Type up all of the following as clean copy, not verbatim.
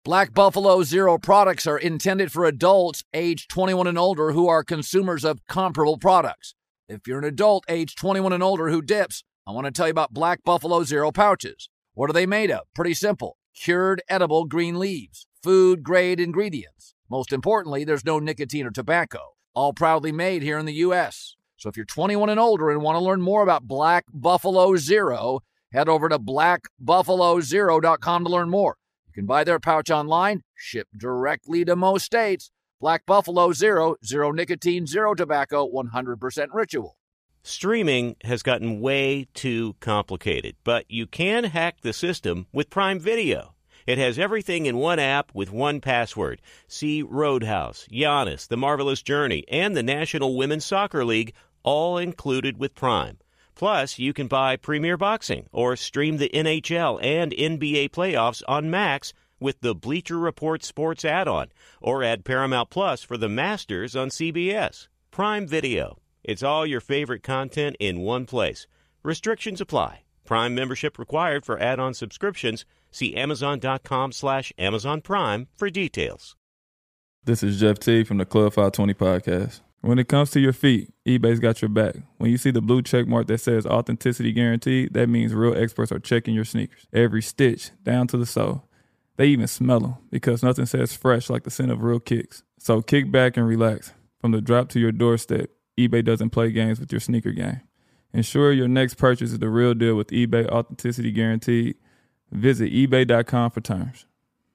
Black Buffalo Zero products are intended for adults age 21 and older who are consumers of comparable products. If you're an adult age 21 and older who dips, I want to tell you about Black Buffalo Zero pouches. What are they made of? Pretty simple. Cured edible green leaves, food-grade ingredients. Most importantly, there's no nicotine or tobacco. All proudly made here in the U.S. So if you're 21 and older and want to learn more about Black Buffalo Zero, head over to blackbuffalozero.com to learn more. You can buy their pouch online, shipped directly to most states. Black Buffalo Zero, zero nicotine, zero tobacco, 100% ritual. Streaming has gotten way too complicated, but you can hack the system with Prime Video. It has everything in one app with one password. See Roadhouse, Giannis, The Marvelous Journey, and the National Women's Soccer League, all included with Prime. Plus, you can buy Premier Boxing or stream the NHL and NBA playoffs on Max with the Bleacher Report Sports add-on, or add Paramount Plus for the Masters on CBS. Prime Video. It's all your favorite content in one place. Restrictions apply. Prime membership required for add-on subscriptions. See Amazon.com/Amazon Prime for details. This is Jeff T. from the Club 520 podcast. When it comes to your feet, eBay's got your back. When you see the blue check mark that says authenticity guaranteed, that means real experts are checking your sneakers. Every stitch, down to the sole. They even smell them because nothing says fresh like the scent of real kicks. So kick back and relax. From the drop to your doorstep, eBay doesn't play games with your sneaker game. Ensure your next purchase is the real deal with eBay Authenticity Guaranteed. Visit ebay.com for terms.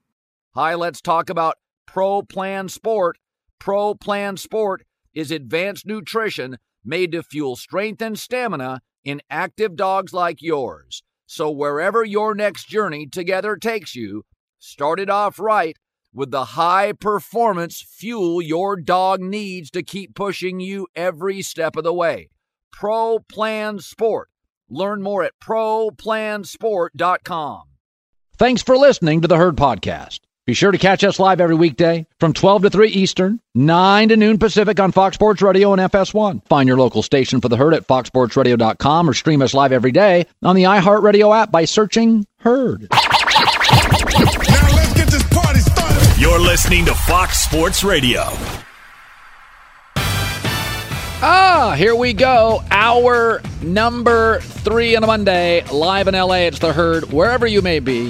Hi, let's talk about Pro Plan Sport. Pro Plan Sport is advanced nutrition made to fuel strength and stamina in active dogs like yours. So wherever your next journey together takes you, start it off right with the high-performance fuel your dog needs to keep pushing you every step of the way. Pro Plan Sport. Learn more at ProPlansport.com. Thanks for listening to the Herd Podcast. Be sure to catch us live every weekday from 12 to 3 Eastern, 9 to noon Pacific on Fox Sports Radio and FS1. Find your local station for the Herd at foxsportsradio.com or stream us live every day on the iHeartRadio app by searching Herd. Now let's get this party started. You're listening to Fox Sports Radio. Here we go. Hour number 3 on a Monday. Live in LA, it's the Herd. Wherever you may be.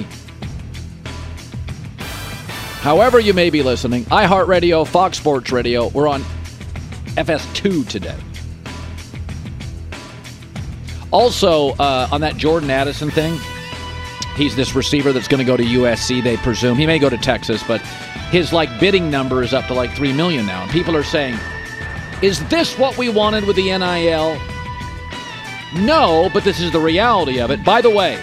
However you may be listening. iHeartRadio, Fox Sports Radio. We're on FS2 today. Also, on that Jordan Addison thing, he's this receiver that's going to go to USC, they presume. He may go to Texas, but his bidding number is up to $3 million now. And people are saying, is this what we wanted with the NIL? No, but this is the reality of it. By the way,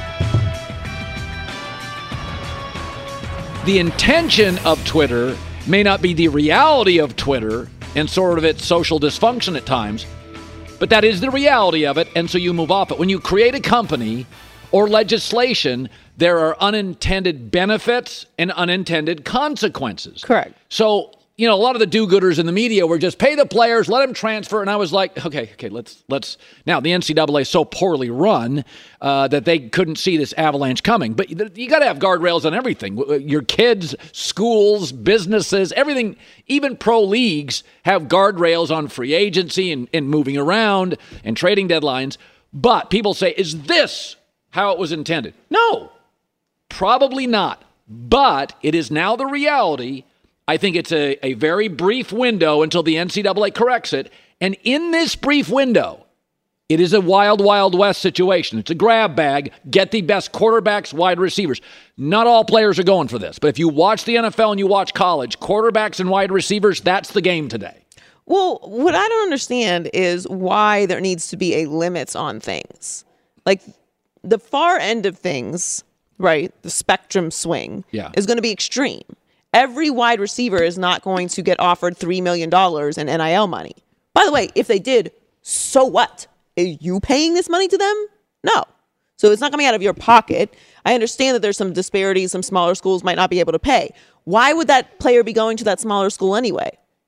the intention of Twitter may not be the reality of Twitter and sort of its social dysfunction at times, but that is the reality of it, and so you move off it. When you create a company or legislation, there are unintended benefits and unintended consequences. Correct. So, a lot of the do-gooders in the media were just pay the players, let them transfer. And I was like, okay, let's. Now, the NCAA is so poorly run that they couldn't see this avalanche coming. But you got to have guardrails on everything. Your kids, schools, businesses, everything, even pro leagues have guardrails on free agency and moving around and trading deadlines. But people say, is this how it was intended? No, probably not. But it is now the reality. I think it's a very brief window until the NCAA corrects it. And in this brief window, it is a wild, wild west situation. It's a grab bag. Get the best quarterbacks, wide receivers. Not all players are going for this. But if you watch the NFL and you watch college, quarterbacks and wide receivers, that's the game today. Well, what I don't understand is why there needs to be a limit on things. The far end of things, right, the spectrum swing, is going to be extreme. Every wide receiver is not going to get offered $3 million in NIL money. By the way, if they did, so what? Are you paying this money to them? No. So it's not coming out of your pocket. I understand that there's some disparities. Some smaller schools might not be able to pay. Why would that player be going to that smaller school anyway?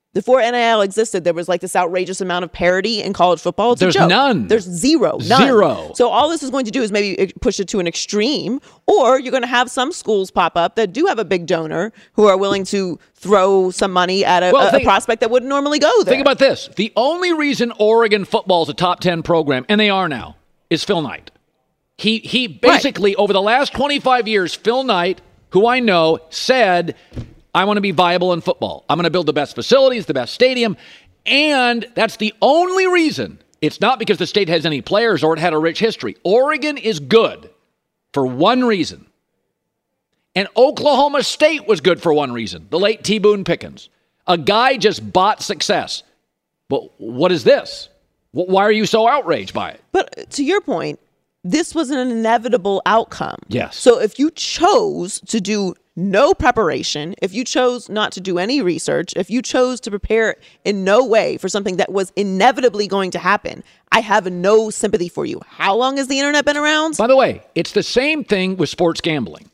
Before NIL existed, there was like this outrageous amount of parity in college football. It's There's a joke. none. There's zero. None. Zero. So all this is going to do is maybe push it to an extreme, or you're going to have some schools pop up that do have a big donor who are willing to throw some money at a prospect that wouldn't normally go there. Think about this. The only reason Oregon football is a top 10 program, and they are now, is Phil Knight. He basically, over the last 25 years, Phil Knight, who I know, said, I want to be viable in football. I'm going to build the best facilities, the best stadium. And that's the only reason. It's not because the state has any players or it had a rich history. Oregon is good for one reason. And Oklahoma State was good for one reason. The late T. Boone Pickens. A guy just bought success. But what is this? Why are you so outraged by it? But to your point, this was an inevitable outcome. Yes. So if you chose to do no preparation, if you chose not to do any research, if you chose to prepare in no way for something that was inevitably going to happen, I have no sympathy for you. How long has the internet been around? By the way, it's the same thing with sports gambling.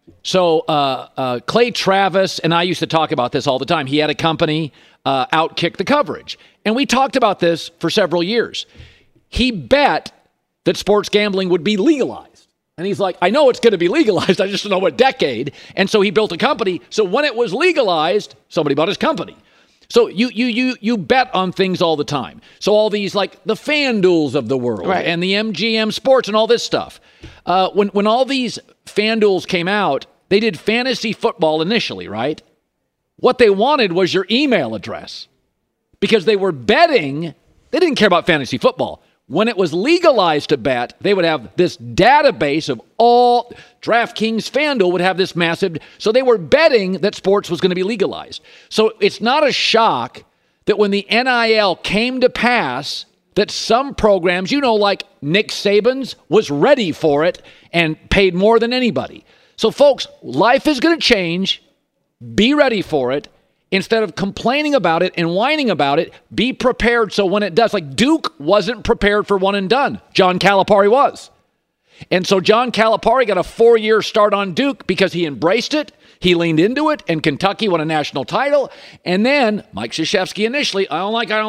So Clay Travis and I used to talk about this all the time. He had a company, Outkick the Coverage. And we talked about this for several years. He bet that sports gambling would be legalized. And he's like, I know it's going to be legalized. I just don't know what decade. And so he built a company. So when it was legalized, somebody bought his company. So you bet on things all the time. So all these, like the FanDuels of the world and the MGM Sports and all this stuff. When all these FanDuels came out, they did fantasy football initially, right? What they wanted was your email address because they were betting. They didn't care about fantasy football. When it was legalized to bet, they would have this database of all DraftKings, FanDuel would have this massive. So they were betting that sports was going to be legalized. So it's not a shock that when the NIL came to pass, that some programs, like Nick Saban's, was ready for it and paid more than anybody. So folks, life is going to change. Be ready for it. Instead of complaining about it and whining about it, be prepared so when it does. Like Duke wasn't prepared for one and done. John Calipari was. And so John Calipari got a 4-year start on Duke because he embraced it. He leaned into it, and Kentucky won a national title. And then Mike Krzyzewski initially, I don't like.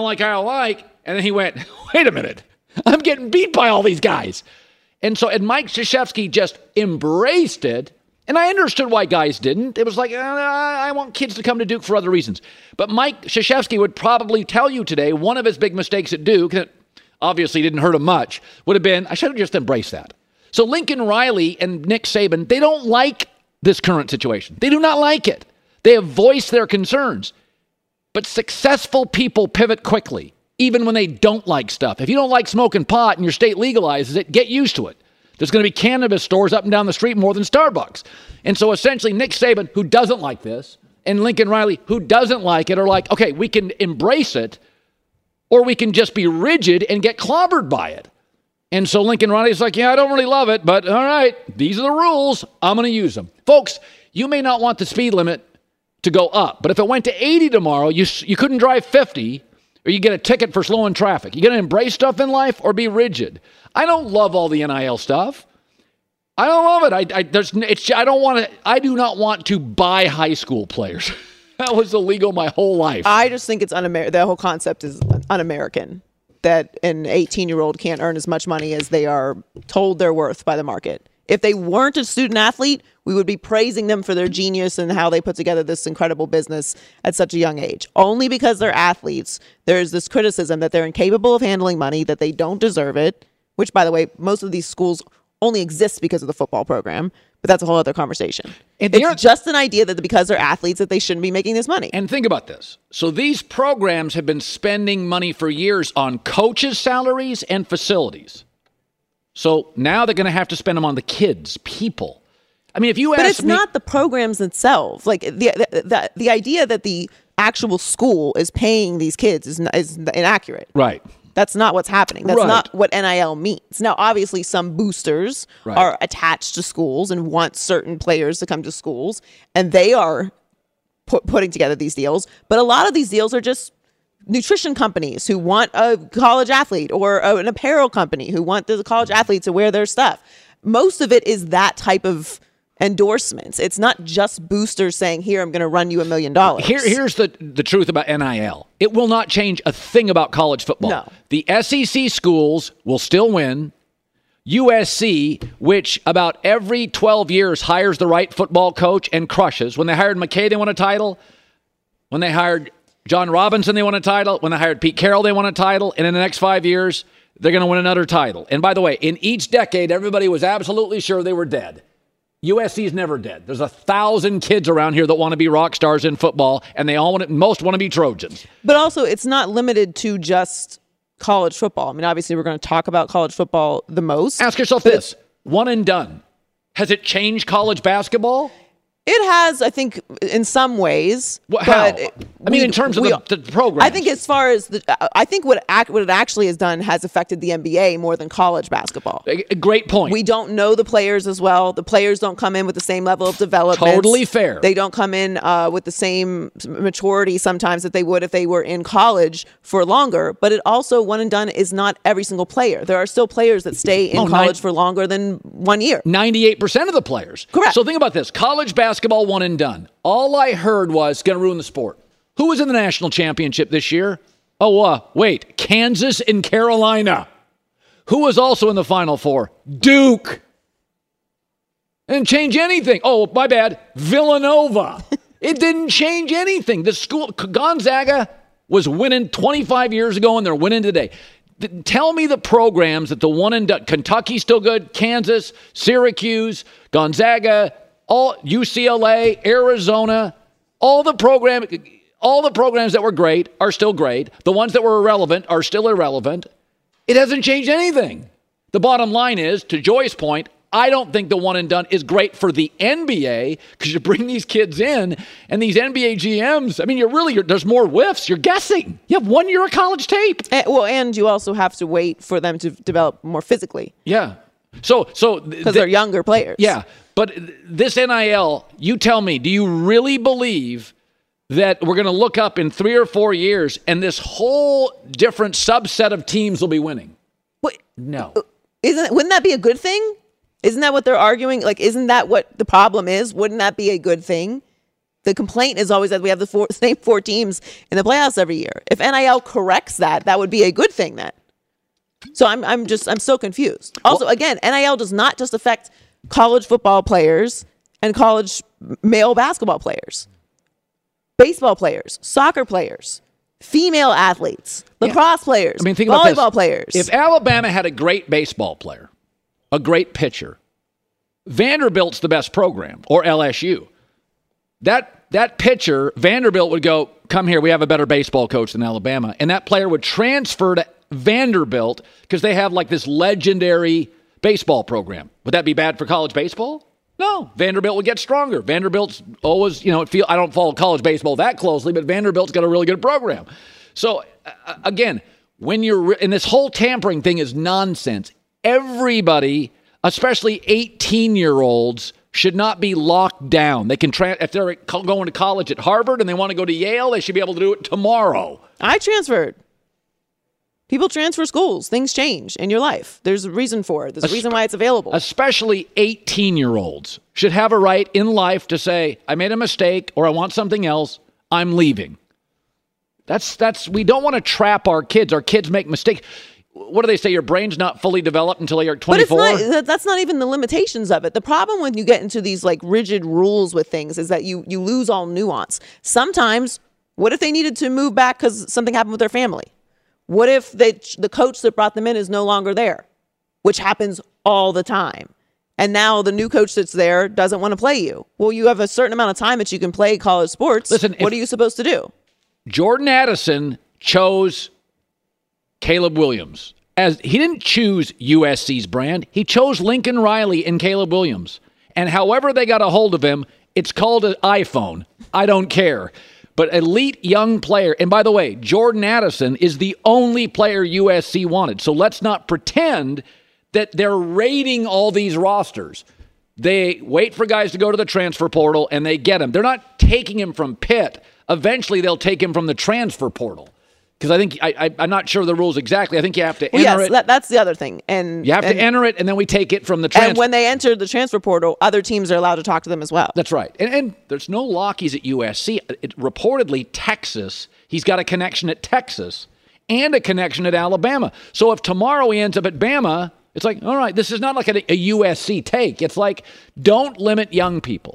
And then he went, wait a minute. I'm getting beat by all these guys. And Mike Krzyzewski just embraced it. And I understood why guys didn't. It was like, I want kids to come to Duke for other reasons. But Mike Krzyzewski would probably tell you today one of his big mistakes at Duke, that obviously didn't hurt him much, would have been, I should have just embraced that. So Lincoln Riley and Nick Saban, they don't like this current situation. They do not like it. They have voiced their concerns. But successful people pivot quickly, even when they don't like stuff. If you don't like smoking pot and your state legalizes it, get used to it. There's going to be cannabis stores up and down the street more than Starbucks. And so essentially Nick Saban, who doesn't like this, and Lincoln Riley, who doesn't like it, are like, okay, we can embrace it, or we can just be rigid and get clobbered by it. And so Lincoln Riley's like, yeah, I don't really love it, but all right, these are the rules. I'm going to use them. Folks, you may not want the speed limit to go up, but if it went to 80 tomorrow, you couldn't drive 50, or you get a ticket for slowing traffic. You going to embrace stuff in life or be rigid? I don't love all the NIL stuff. I don't love it. I do not want to buy high school players. That was illegal my whole life. I just think it's un-American. The whole concept is un-American. That an 18-year-old can't earn as much money as they are told they're worth by the market. If they weren't a student athlete, we would be praising them for their genius and how they put together this incredible business at such a young age. Only because they're athletes, there's this criticism that they're incapable of handling money, that they don't deserve it, which, by the way, most of these schools only exist because of the football program. But that's a whole other conversation. It's just an idea that because they're athletes that they shouldn't be making this money. And think about this. So these programs have been spending money for years on coaches' salaries and facilities. So now they're going to have to spend them on the kids, people. I mean, if you ask me... But it's not the programs themselves. Like, the idea that the actual school is paying these kids is inaccurate. Right. That's not what's happening. That's not what NIL means. Now, obviously, some boosters are attached to schools and want certain players to come to schools, and they are putting together these deals. But a lot of these deals are just nutrition companies who want a college athlete, or an apparel company who want the college athlete to wear their stuff. Most of it is that type of endorsements. It's not just boosters saying, here, I'm going to run you $1 million. Here's the truth about NIL. It will not change a thing about college football. No. The SEC schools will still win. USC, which about every 12 years hires the right football coach and crushes. When they hired McKay, they won a title. When they hired John Robinson, they won a title. When they hired Pete Carroll, they won a title. And in the next 5 years, they're going to win another title. And by the way, in each decade, everybody was absolutely sure they were dead. USC is never dead. There's 1,000 kids around here that want to be rock stars in football, and most want to be Trojans. But also, it's not limited to just college football. I mean, obviously, we're going to talk about college football the most. Ask yourself this. One and done. Has it changed college basketball? It has, I think, in some ways. Well, how? In terms of the program. I think as far as I think what it actually has done has affected the NBA more than college basketball. A great point. We don't know the players as well. The players don't come in with the same level of development. Totally fair. They don't come in with the same maturity sometimes that they would if they were in college for longer. But it also, one and done, is not every single player. There are still players that stay in college for longer than 1 year. 98% of the players. Correct. So think about this. College basketball, one and done. All I heard was going to ruin the sport. Who was in the national championship this year? Wait. Kansas and Carolina. Who was also in the Final Four? Duke. Didn't change anything. Oh, my bad. Villanova. It didn't change anything. The school, Gonzaga was winning 25 years ago, and they're winning today. Tell me the programs that the one and done. Kentucky's still good. Kansas, Syracuse, Gonzaga, all UCLA, Arizona, all the programs that were great are still great. The ones that were irrelevant are still irrelevant. It hasn't changed anything. The bottom line is, to Joy's point, I don't think the one and done is great for the NBA because you bring these kids in and these NBA GMs, there's more whiffs. You're guessing. You have 1 year of college tape. And you also have to wait for them to develop more physically. Yeah. So because they're younger players. Yeah. But this NIL, you tell me, do you really believe that we're going to look up in 3 or 4 years and this whole different subset of teams will be winning? What? No. Wouldn't that be a good thing? Isn't that what they're arguing? Isn't that what the problem is? Wouldn't that be a good thing? The complaint is always that we have the same 4 teams in the playoffs every year. If NIL corrects that would be a good thing then. So I'm so confused. Also, again, NIL does not just affect college football players and college male basketball players, baseball players, soccer players, female athletes, lacrosse players, think about volleyball players. If Alabama had a great baseball player, a great pitcher, Vanderbilt's the best program, or LSU. That pitcher, Vanderbilt would go, come here, we have a better baseball coach than Alabama. And that player would transfer to Vanderbilt because they have this legendary baseball program. Would that be bad for college baseball? No. Vanderbilt would get stronger. Vanderbilt's always, I don't follow college baseball that closely, but Vanderbilt's got a really good program. So, again, when you're, and this whole tampering thing is nonsense. Everybody, especially 18-year-olds, should not be locked down. They can, if they're going to college at Harvard and they want to go to Yale, they should be able to do it tomorrow. I transferred. People transfer schools. Things change in your life. There's a reason for it. There's a reason why it's available. Especially 18-year-olds should have a right in life to say, I made a mistake or I want something else. I'm leaving. We don't want to trap our kids. Our kids make mistakes. What do they say? Your brain's not fully developed until you're 24? But that's not even the limitations of it. The problem when you get into these rigid rules with things is that you lose all nuance. Sometimes, what if they needed to move back because something happened with their family? What if the coach that brought them in is no longer there, which happens all the time? And now the new coach that's there doesn't want to play you. Well, you have a certain amount of time that you can play college sports. Listen, what are you supposed to do? Jordan Addison chose Caleb Williams. As he didn't choose USC's brand. He chose Lincoln Riley and Caleb Williams. And however they got a hold of him, it's called an iPhone. I don't care. But elite young player. And by the way, Jordan Addison is the only player USC wanted. So let's not pretend that they're raiding all these rosters. They wait for guys to go to the transfer portal and they get him. They're not taking him from Pitt. Eventually they'll take him from the transfer portal. Because I think I'm not sure of the rules exactly. I think you have to enter it. That's the other thing. And you have to enter it, and then we take it from the transfer. And when they enter the transfer portal, other teams are allowed to talk to them as well. That's right. And there's no Lockies at USC. Reportedly, Texas, he's got a connection at Texas and a connection at Alabama. So if tomorrow he ends up at Bama, it's like, all right, this is not like a USC take. It's like, don't limit young people.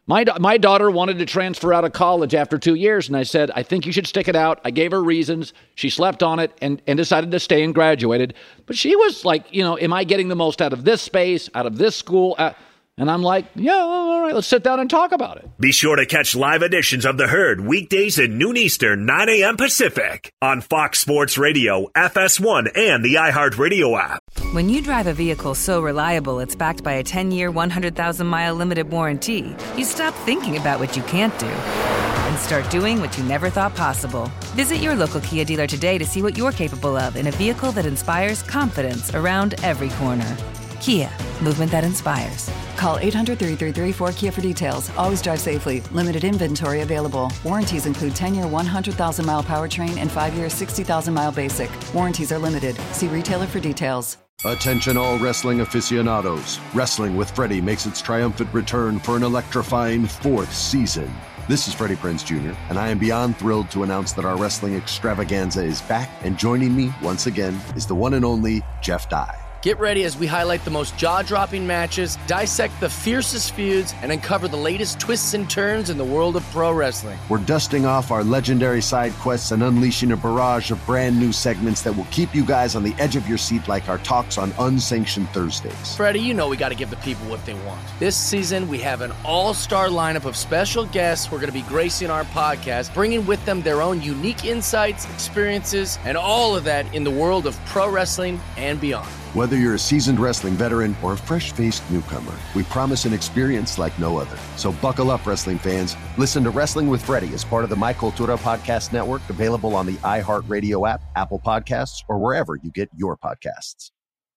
My daughter wanted to transfer out of college after 2 years, and I said, I think you should stick it out. I gave her reasons. She slept on it and decided to stay and graduated. But she was like, am I getting the most out of this space, out of this school? And I'm like, yeah, all right, let's sit down and talk about it. Be sure to catch live editions of The Herd weekdays at noon Eastern, 9 a.m. Pacific on Fox Sports Radio, FS1, and the iHeartRadio app. When you drive a vehicle so reliable it's backed by a 10-year, 100,000-mile limited warranty, you stop thinking about what you can't do and start doing what you never thought possible. Visit your local Kia dealer today to see what you're capable of in a vehicle that inspires confidence around every corner. Kia, movement that inspires. Call 800-333-4KIA for details. Always drive safely. Limited inventory available. Warranties include 10-year 100,000-mile powertrain and 5-year 60,000-mile basic. Warranties are limited. See retailer for details. Attention all wrestling aficionados. Wrestling with Freddie makes its triumphant return for an electrifying 4th season. This is Freddie Prinze Jr., and I am beyond thrilled to announce that our wrestling extravaganza is back, and joining me once again is the one and only Jeff Dye. Get ready as we highlight the most jaw-dropping matches, dissect the fiercest feuds, and uncover the latest twists and turns in the world of pro wrestling. We're dusting off our legendary side quests and unleashing a barrage of brand new segments that will keep you guys on the edge of your seat like our talks on Unsanctioned Thursdays. Freddie, you know we got to give the people what they want. This season, we have an all-star lineup of special guests who are going to be gracing our podcast, bringing with them their own unique insights, experiences, and all of that in the world of pro wrestling and beyond. Whether you're a seasoned wrestling veteran or a fresh-faced newcomer, we promise an experience like no other. So buckle up, wrestling fans. Listen to Wrestling with Freddie as part of the My Cultura Podcast Network, available on the iHeartRadio app, Apple Podcasts, or wherever you get your podcasts.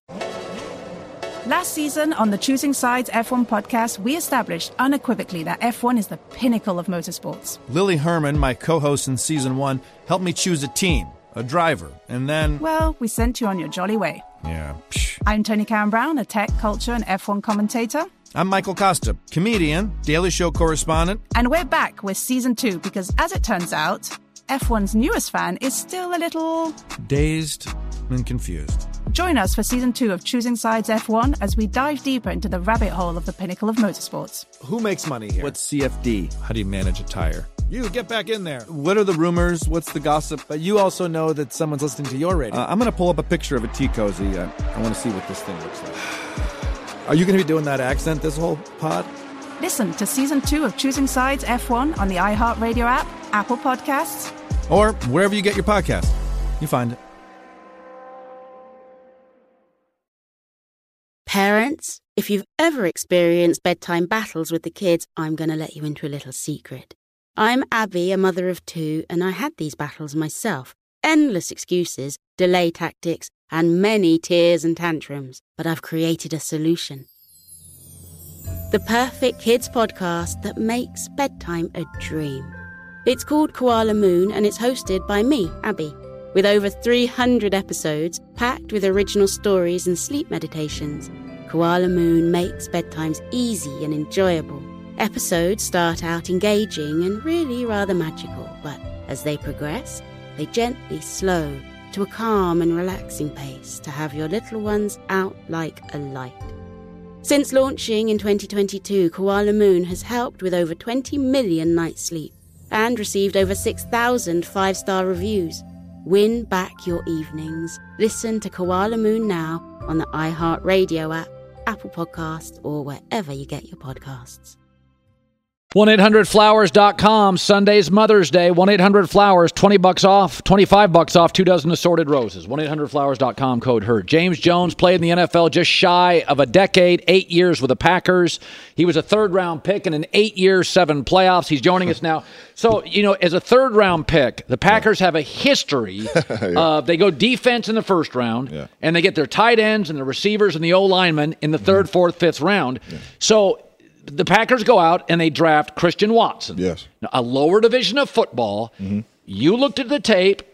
Last season on the Choosing Sides F1 podcast, we established unequivocally that F1 is the pinnacle of motorsports. Lily Herman, my co-host in Season 1, helped me choose a team, a driver, and then... Well, we sent you on your jolly way. Yeah. I'm Tony Karen Brown, a tech, culture, and F1 commentator. I'm Michael Costa, comedian, Daily Show correspondent. And we're back with Season 2 because, as it turns out, F1's newest fan is still a little... dazed and confused. Join us for Season 2 of Choosing Sides F1 as we dive deeper into the rabbit hole of the pinnacle of motorsports. Who makes money here? What's CFD? How do you manage a tire? You, get back in there. What are the rumors? What's the gossip? But you also know that someone's listening to your radio. I'm going to pull up a picture of a tea cozy. I want to see what this thing looks like. Are you going to be doing that accent this whole pod? Listen to Season 2 of Choosing Sides F1 on the iHeartRadio app, Apple Podcasts, or wherever you get your podcast. You find it. Parents, if you've ever experienced bedtime battles with the kids, I'm going to let you into a little secret. I'm Abby, a mother of 2, and I had these battles myself. Endless excuses, delay tactics, and many tears and tantrums. But I've created a solution. The perfect kids podcast that makes bedtime a dream. It's called Koala Moon, and it's hosted by me, Abby, with over 300 episodes packed with original stories and sleep meditations. Koala Moon makes bedtimes easy and enjoyable. Episodes start out engaging and really rather magical, but as they progress, they gently slow to a calm and relaxing pace to have your little ones out like a light. Since launching in 2022, Koala Moon has helped with over 20 million nights' sleep and received over 6,000 5-star reviews. Win back your evenings. Listen to Koala Moon now on the iHeartRadio app, Apple Podcasts, or wherever you get your podcasts. 1-800-Flowers.com. Sunday's Mother's Day. 1-800-Flowers. $20 off, $25 off, 2 dozen assorted roses. 1-800-Flowers.com, code HERD. James Jones played in the NFL just shy of a decade, 8 years with the Packers. He was a third-round pick in an 8-year, 7 playoffs. He's joining us now. So, as a third-round pick, the Packers have a history of they go defense in the first round, and they get their tight ends and the receivers and the O-linemen in the third, fourth, fifth round. So the Packers go out and they draft Christian Watson. Yes. A lower division of football. You looked at the tape.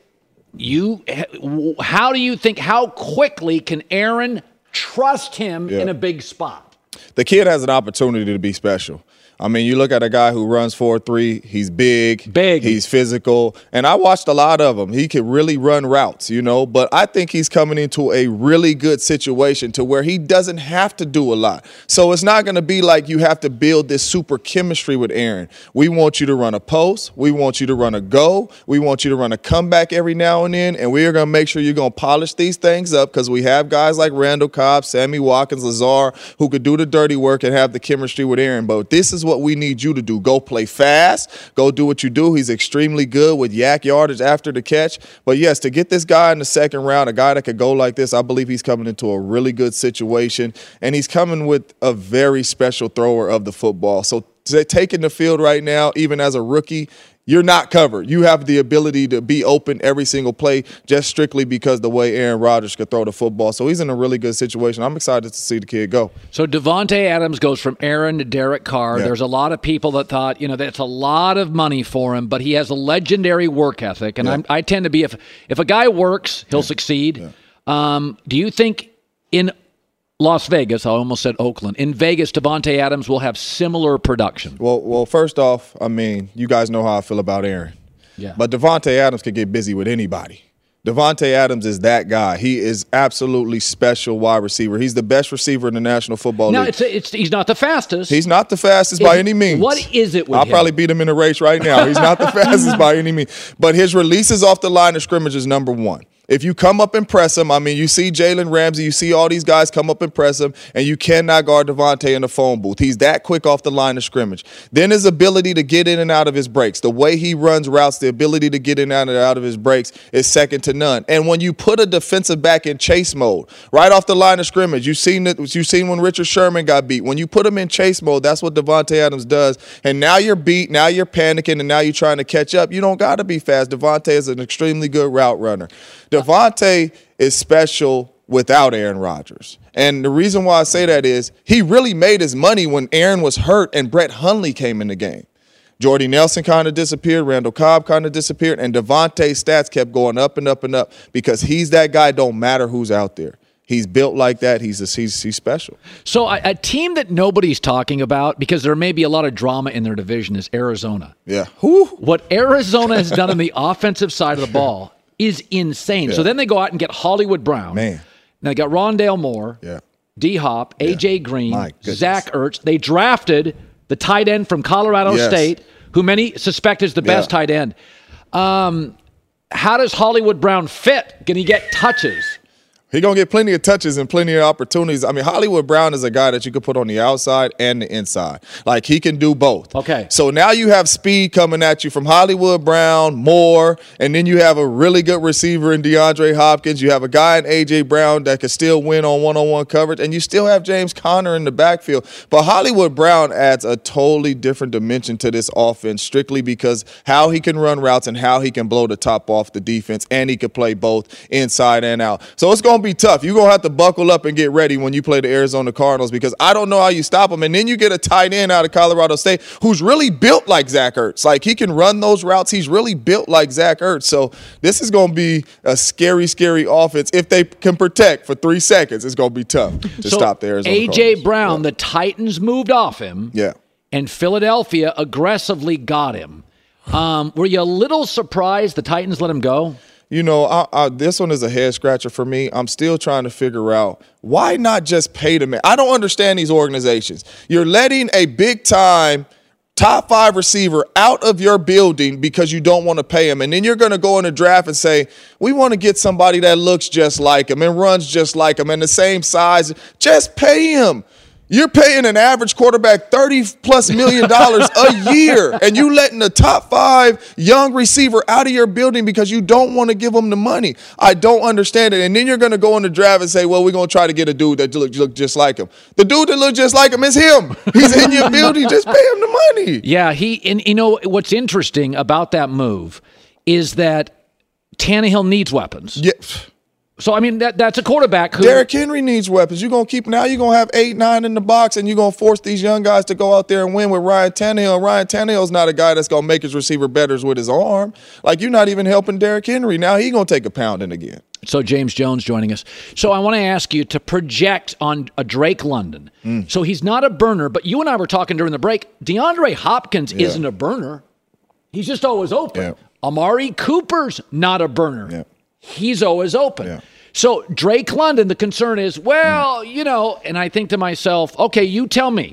how do you think, how quickly can Aaron trust him in a big spot? The kid has an opportunity to be special. I mean, you look at a guy who runs 4.3, he's big, he's physical, and I watched a lot of him. He can really run routes, but I think he's coming into a really good situation to where he doesn't have to do a lot. So it's not going to be like you have to build this super chemistry with Aaron. We want you to run a post. We want you to run a go. We want you to run a comeback every now and then, and we are going to make sure you're going to polish these things up because we have guys like Randall Cobb, Sammy Watkins, Lazar, who could do the dirty work and have the chemistry with Aaron. But this is what we need you to do. Go play fast. Go do what you do. He's extremely good with yak yardage after the catch. But, yes, to get this guy in the second round, a guy that could go like this, I believe he's coming into a really good situation, and he's coming with a very special thrower of the football. So taking the field right now, even as a rookie, you're not covered. You have the ability to be open every single play just strictly because the way Aaron Rodgers could throw the football. So he's in a really good situation. I'm excited to see the kid go. So Davante Adams goes from Aaron to Derek Carr. Yeah. There's a lot of people that thought, that's a lot of money for him, but he has a legendary work ethic. And I tend to be, if a guy works, he'll succeed. Yeah. Do you think in Las Vegas, I almost said Oakland. In Vegas, Davante Adams will have similar production. Well, first off, I mean, you guys know how I feel about Aaron. Yeah. But Davante Adams could get busy with anybody. Davante Adams is that guy. He is absolutely special wide receiver. He's the best receiver in the National Football League. Now, he's not the fastest. He's not the fastest by any means. What is it with I'll him? probably beat him in a race right now. He's not the fastest by any means. But his releases off the line of scrimmage is number one. If you come up and press him, I mean, you see Jalen Ramsey, you see all these guys come up and press him, and you cannot guard Davante in the phone booth. He's that quick off the line of scrimmage. Then his ability to get in and out of his breaks, the way he runs routes, the ability to get in and out of his breaks is second to none. And when you put a defensive back in chase mode, right off the line of scrimmage, you've seen when Richard Sherman got beat. When you put him in chase mode, that's what Davante Adams does. And now you're beat, now you're panicking, and now you're trying to catch up. You don't got to be fast. Davante is an extremely good route runner. Davante is special without Aaron Rodgers. And the reason why I say that is he really made his money when Aaron was hurt and Brett Hundley came in the game. Jordy Nelson kind of disappeared, Randall Cobb kind of disappeared, and Davante's stats kept going up and up and up because he's that guy, don't matter who's out there. He's built like that. He's special. So a team that nobody's talking about because there may be a lot of drama in their division is Arizona. Yeah. What Arizona has done on the offensive side of the ball is insane. Yeah. So then they go out and get Hollywood Brown. Man. Now they got Rondale Moore, D-Hop, A.J. Green, Zach Ertz. They drafted the tight end from Colorado State, who many suspect is the best tight end. How does Hollywood Brown fit? Can he get touches? He's going to get plenty of touches and plenty of opportunities. I mean, Hollywood Brown is a guy that you could put on the outside and the inside. Like, he can do both. Okay. So now you have speed coming at you from Hollywood Brown, Moore, and then you have a really good receiver in DeAndre Hopkins. You have a guy in A.J. Brown that can still win on one-on-one coverage, and you still have James Conner in the backfield. But Hollywood Brown adds a totally different dimension to this offense strictly because how he can run routes and how he can blow the top off the defense, and he can play both inside and out. So it's going to be tough. You're going to have to buckle up and get ready when you play the Arizona Cardinals because I don't know how you stop them. And then you get a tight end out of Colorado State who's really built like Zach Ertz. Like, he can run those routes. He's really built like Zach Ertz. So this is going to be a scary, scary offense. If they can protect for 3 seconds, it's going to be tough to stop the Arizona A.J. Cardinals. Brown, the Titans moved off him. Yeah. And Philadelphia aggressively got him. Were you a little surprised the Titans let him go? You know, this one is a head scratcher for me. I'm still trying to figure out why not just pay the man. I don't understand these organizations. You're letting a big-time top 5 receiver out of your building because you don't want to pay him. And then you're going to go in the draft and say, we want to get somebody that looks just like him and runs just like him and the same size. Just pay him. You're paying an average quarterback $30+ million a year, and you letting the top 5 young receiver out of your building because you don't want to give them the money. I don't understand it. And then you're going to go in the draft and say, well, we're going to try to get a dude that look just like him. The dude that looks just like him is him. He's in your building. Just pay him the money. Yeah, and you know what's interesting about that move is that Tannehill needs weapons. Yeah. So, I mean, that's a quarterback who... Derrick Henry needs weapons. You're going to have 8, 9 in the box, and you're going to force these young guys to go out there and win with Ryan Tannehill. Ryan Tannehill's not a guy that's going to make his receiver better with his arm. Like, you're not even helping Derrick Henry. Now he's going to take a pounding again. So James Jones joining us. So I want to ask you to project on a Drake London. So he's not a burner, but you and I were talking during the break. DeAndre Hopkins isn't a burner. He's just always open. Yeah. Amari Cooper's not a burner. Yeah. He's always open. Yeah. So Drake London, the concern is, well, you know, and I think to myself, okay, you tell me.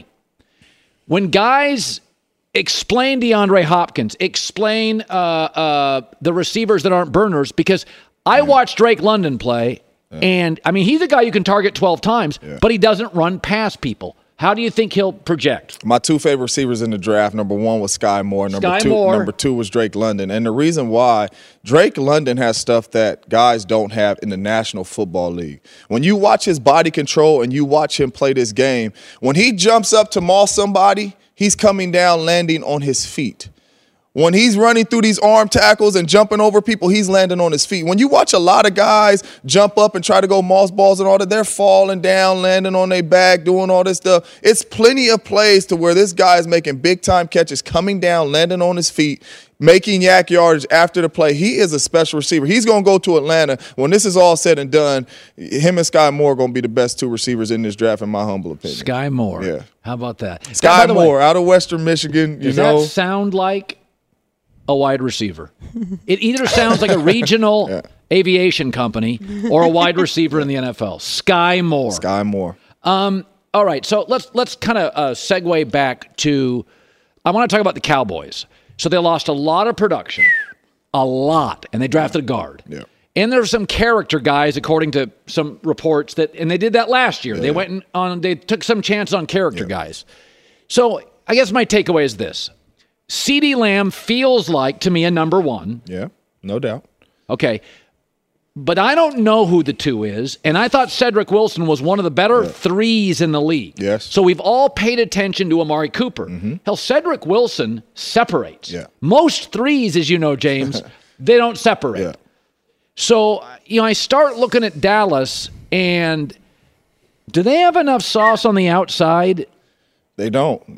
When guys explain DeAndre Hopkins, explain the receivers that aren't burners, because I watched Drake London play, and, I mean, he's a guy you can target 12 times, but he doesn't run past people. How do you think he'll project? My 2 favorite receivers in the draft, number 1 was Sky Moore. Number two was Drake London. And the reason why, Drake London has stuff that guys don't have in the National Football League. When you watch his body control and you watch him play this game, when he jumps up to maul somebody, he's coming down landing on his feet. When he's running through these arm tackles and jumping over people, he's landing on his feet. When you watch a lot of guys jump up and try to go moss balls and all that, they're falling down, landing on their back, doing all this stuff. It's plenty of plays to where this guy is making big-time catches, coming down, landing on his feet, making yak yardage after the play. He is a special receiver. He's going to go to Atlanta. When this is all said and done, him and Sky Moore are going to be the best 2 receivers in this draft, in my humble opinion. Sky Moore. Yeah. How about that? Sky Moore, out of Western Michigan. Does that sound like a wide receiver? It either sounds like a regional aviation company or a wide receiver in the NFL. Sky Moore. Sky Moore. All right, so let's kind of segue back to, I want to talk about the Cowboys. So they lost a lot of production, a lot, and they drafted a guard. Yeah. And there were some character guys, according to some reports, and they did that last year. They went they took some chance on character guys. So I guess my takeaway is this. CeeDee Lamb feels like, to me, a number 1. Yeah, no doubt. Okay. But I don't know who the 2 is, and I thought Cedric Wilson was one of the better 3s in the league. Yes. So we've all paid attention to Amari Cooper. Hell, Cedric Wilson separates. Yeah. Most 3s, as you know, James, they don't separate. Yeah. So, you know, I start looking at Dallas, and do they have enough sauce on the outside? They don't.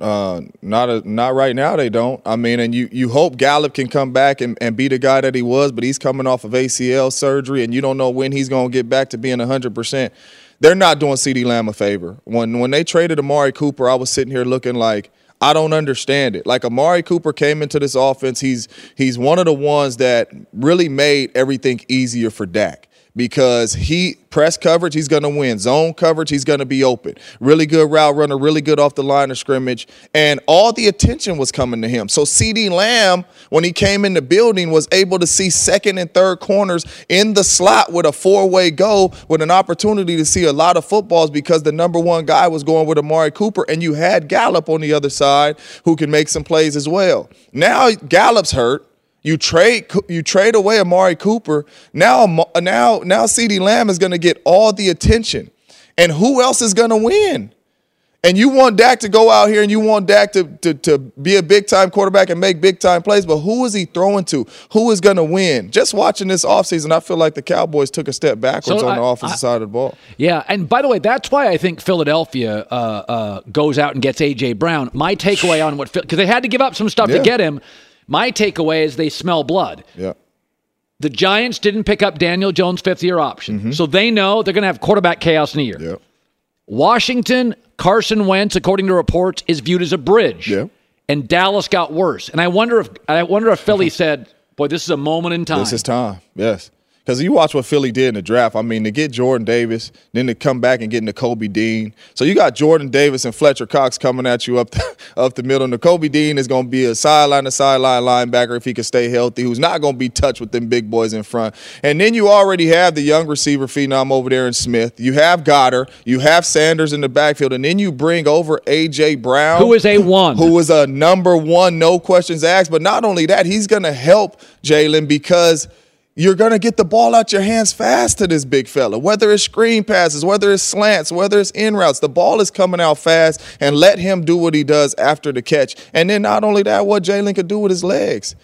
Not right now, they don't. I mean, and you hope Gallup can come back and be the guy that he was, but he's coming off of ACL surgery, and you don't know when he's going to get back to being 100%. They're not doing CeeDee Lamb a favor. When they traded Amari Cooper, I was sitting here looking like, I don't understand it. Like, Amari Cooper came into this offense. He's one of the ones that really made everything easier for Dak. Because press coverage, he's going to win. Zone coverage, he's going to be open. Really good route runner, really good off the line of scrimmage. And all the attention was coming to him. So CeeDee Lamb, when he came in the building, was able to see second and third corners in the slot with a 4-way go with an opportunity to see a lot of footballs because the number 1 guy was going with Amari Cooper, and you had Gallup on the other side who can make some plays as well. Now Gallup's hurt. You trade away Amari Cooper. Now CeeDee Lamb is going to get all the attention. And who else is going to win? And you want Dak to go out here and you want Dak to be a big-time quarterback and make big-time plays, but who is he throwing to? Who is going to win? Just watching this offseason, I feel like the Cowboys took a step backwards on the offensive side of the ball. Yeah, and by the way, that's why I think Philadelphia goes out and gets A.J. Brown. My takeaway on because they had to give up some stuff to get him. My takeaway is they smell blood. Yeah. The Giants didn't pick up Daniel Jones' 5th-year option. So they know they're going to have quarterback chaos in a year. Yeah. Washington, Carson Wentz, according to reports, is viewed as a bridge. Yeah. And Dallas got worse. And I wonder if Philly said, boy, this is a moment in time. This is time, yes. Because you watch what Philly did in the draft. I mean, to get Jordan Davis, then to come back and get Nakobe Dean. So you got Jordan Davis and Fletcher Cox coming at you up the middle. Nakobe Dean is going to be a sideline-to-sideline linebacker if he can stay healthy, who's not going to be touched with them big boys in front. And then you already have the young receiver phenom over there in Smith. You have Goddard. You have Sanders in the backfield. And then you bring over A.J. Brown. Who is A1. Who is a number 1, no questions asked. But not only that, he's going to help Jalen because – you're going to get the ball out your hands fast to this big fella, whether it's screen passes, whether it's slants, whether it's in routes. The ball is coming out fast, and let him do what he does after the catch. And then not only that, what Jalen could do with his legs.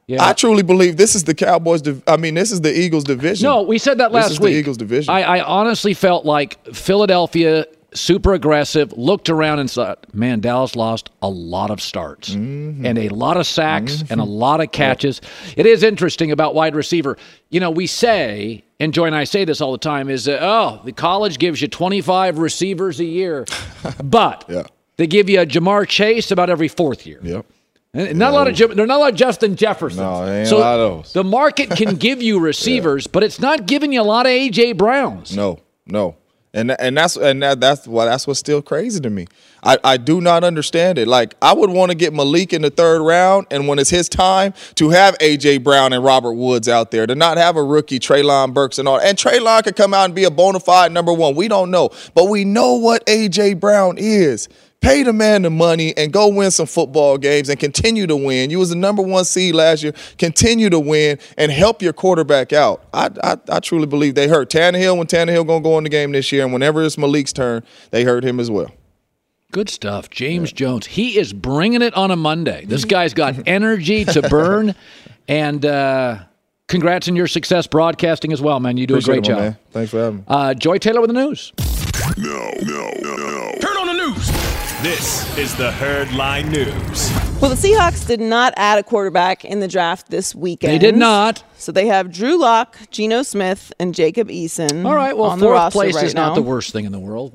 Yeah. I truly believe this is the Cowboys. This is the Eagles division. No, we said that last week. This is week. the Eagles division. I honestly felt like Philadelphia, super aggressive, looked around and thought, man, Dallas lost a lot of starts and a lot of sacks and a lot of catches. It is interesting about wide receiver. We say, and Joy and I say this all the time, is the college gives you 25 receivers a year, but they give you a Jamar Chase about every fourth year. Yep. And not a lot of Justin Jefferson. No, ain't a lot of those. The market can give you receivers, but it's not giving you a lot of A.J. Browns. No. And that's what's still crazy to me. I do not understand it. Like, I would want to get Malik in the third round, and when it's his time, to have A.J. Brown and Robert Woods out there, to not have a rookie, Treylon Burks and all. And Treylon could come out and be a bona fide number one. We don't know. But we know what A.J. Brown is. Pay the man the money and go win some football games and continue to win. You was the number one seed last year. Continue to win and help your quarterback out. I truly believe they hurt Tannehill when Tannehill going to go in the game this year, and whenever it's Malik's turn, they hurt him as well. Good stuff. James Jones. He is bringing it on a Monday. This guy's got energy to burn, and congrats on your success broadcasting as well, man. You do a great job. Man. Thanks for having me. Joy Taylor with the news. No. Turn on the news. This is the Herd Line News. Well, the Seahawks did not add a quarterback in the draft this weekend. They did not. So they have Drew Lock, Geno Smith, and Jacob Eason. All right, well, on the fourth place right is now. not the worst thing in the world.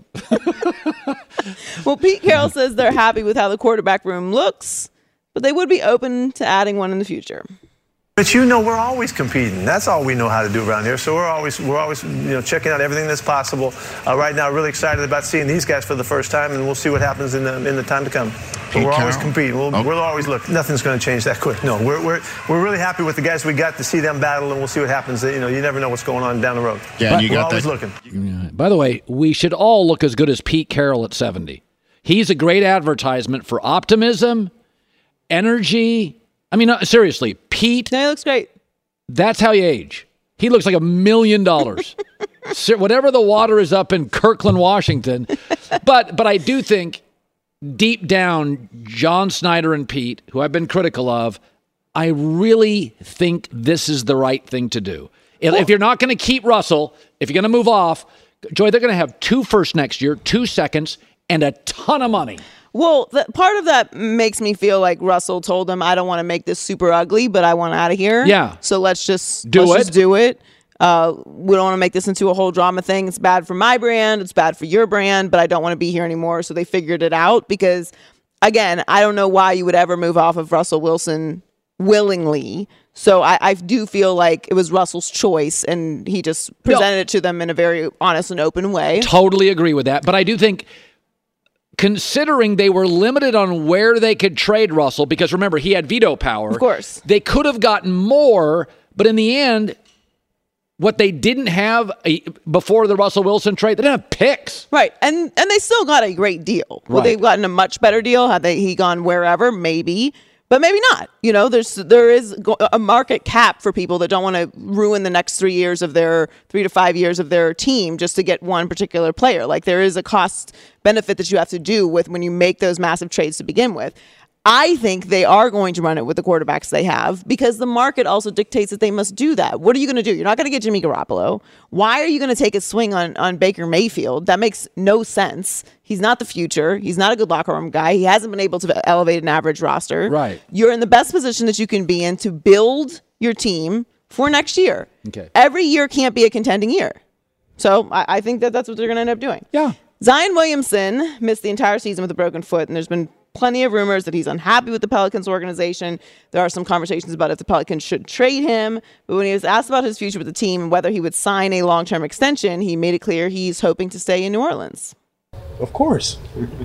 Well, Pete Carroll says they're happy with how the quarterback room looks, but they would be open to adding one in the future. But we're always competing. That's all we know how to do around here. So we're always checking out everything that's possible. Right now, really excited about seeing these guys for the first time, and we'll see what happens in the time to come. But we're always competing. We'll always look. Nothing's going to change that quick. No, we're really happy with the guys we got to see them battle, and we'll see what happens. You never know what's going on down the road. Yeah, and we're always looking. Yeah. By the way, we should all look as good as Pete Carroll at 70. He's a great advertisement for optimism, energy. I mean, seriously, Pete. No, he looks great. That's how you age. He looks like $1 million. Whatever the water is up in Kirkland, Washington. But I do think deep down, John Snyder and Pete, who I've been critical of, I really think this is the right thing to do. If you're not going to keep Russell, if you're going to move off, Joy, they're going to have 2 firsts next year, 2 seconds, and a ton of money. Well, part of that makes me feel like Russell told them, I don't want to make this super ugly, but I want out of here. Yeah. So let's just do it. We don't want to make this into a whole drama thing. It's bad for my brand. It's bad for your brand, but I don't want to be here anymore. So they figured it out because, again, I don't know why you would ever move off of Russell Wilson willingly. So I do feel like it was Russell's choice, and he just presented it to them in a very honest and open way. Totally agree with that. But I do think, considering they were limited on where they could trade Russell, because remember, he had veto power. Of course. They could have gotten more, but in the end, what they didn't have before the Russell Wilson trade, they didn't have picks. Right. And they still got a great deal. Right. Would they have gotten a much better deal had he gone wherever? Maybe. But maybe not. There is a market cap for people that don't want to ruin the next 3 to 5 years of their team just to get one particular player. Like, there is a cost benefit that you have to do with when you make those massive trades to begin with. I think they are going to run it with the quarterbacks they have because the market also dictates that they must do that. What are you going to do? You're not going to get Jimmy Garoppolo. Why are you going to take a swing on Baker Mayfield? That makes no sense. He's not the future. He's not a good locker room guy. He hasn't been able to elevate an average roster. Right. You're in the best position that you can be in to build your team for next year. Okay. Every year can't be a contending year. So I think that's what they're going to end up doing. Yeah. Zion Williamson missed the entire season with a broken foot, and there's been plenty of rumors that he's unhappy with the Pelicans organization. There are some conversations about if the Pelicans should trade him. But when he was asked about his future with the team and whether he would sign a long-term extension, he made it clear he's hoping to stay in New Orleans. Of course.